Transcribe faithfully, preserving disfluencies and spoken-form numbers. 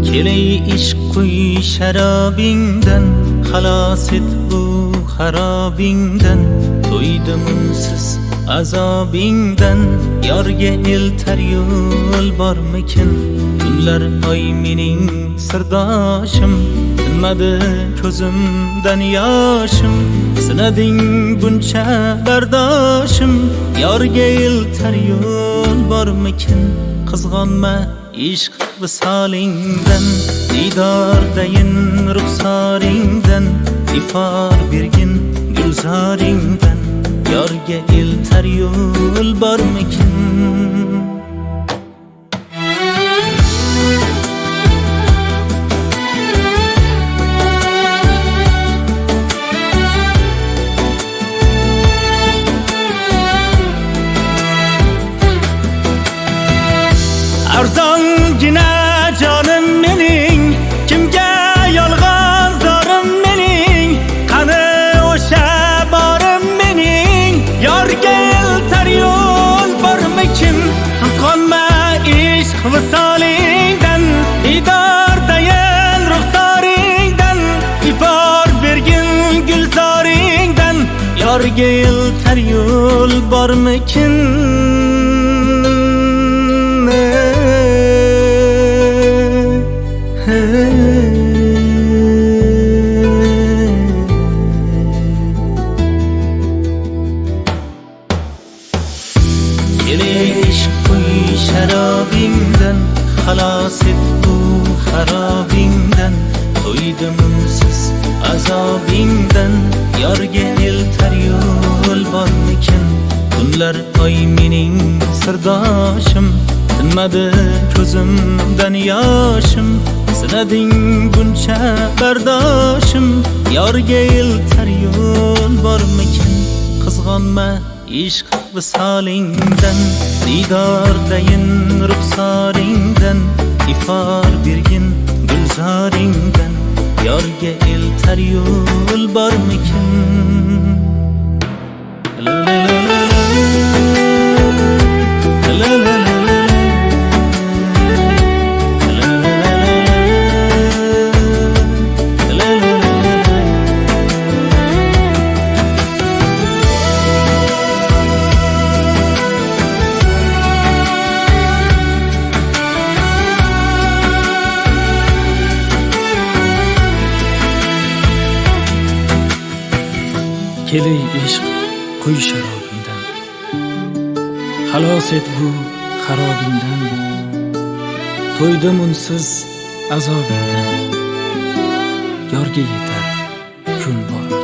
Keley ishq quy şarabingdan, xalos et bu xarobingdan. To'ydim unsiz azobingdan, yorga eltar yo'l bormikin? Kunlar oy mening sirdoshim, tinmadi ko'zimdan yoshim. Sinading buncha bardoshim, yorga eltar yo'l bormikin? Qizg'onma ishq visolingdan, didordayin ruxsoringdan, ifor bergin gulzoringdan, yorga eltar yo'l bormikin? Arzongina jonim mening, kimga yolg'on zorim mening? Qani o'sha borim mening, yorga eltar yo'l bormikin? Qizg'onma ishq visolingdan, didordayin ruxsoringdan, ifor bergin gulzoringdan, yorga eltar yo'l bormikin? Keley ishq quy şarabingdan, xalos et bu xarobingdan. To'ydim unsiz azobingdan, yorga eltar yo'l bormikin? Kunlar oy mening sirdoshim, tinmadi ko'zimdan yoshim. Sinading buncha bardoshim, yorga eltar yo'l bormikin? Qizg'onma ishq visolingdan, didordayin ruxsoringdan, ifor bergin gulzoringdan, yorga eltar yo'l bormikin? La la la la la la la. Keley ishq quy sharobingdan, xalos et bu xarobingdan. To'ydim unsiz azobingdan, yorga yetar kun bor.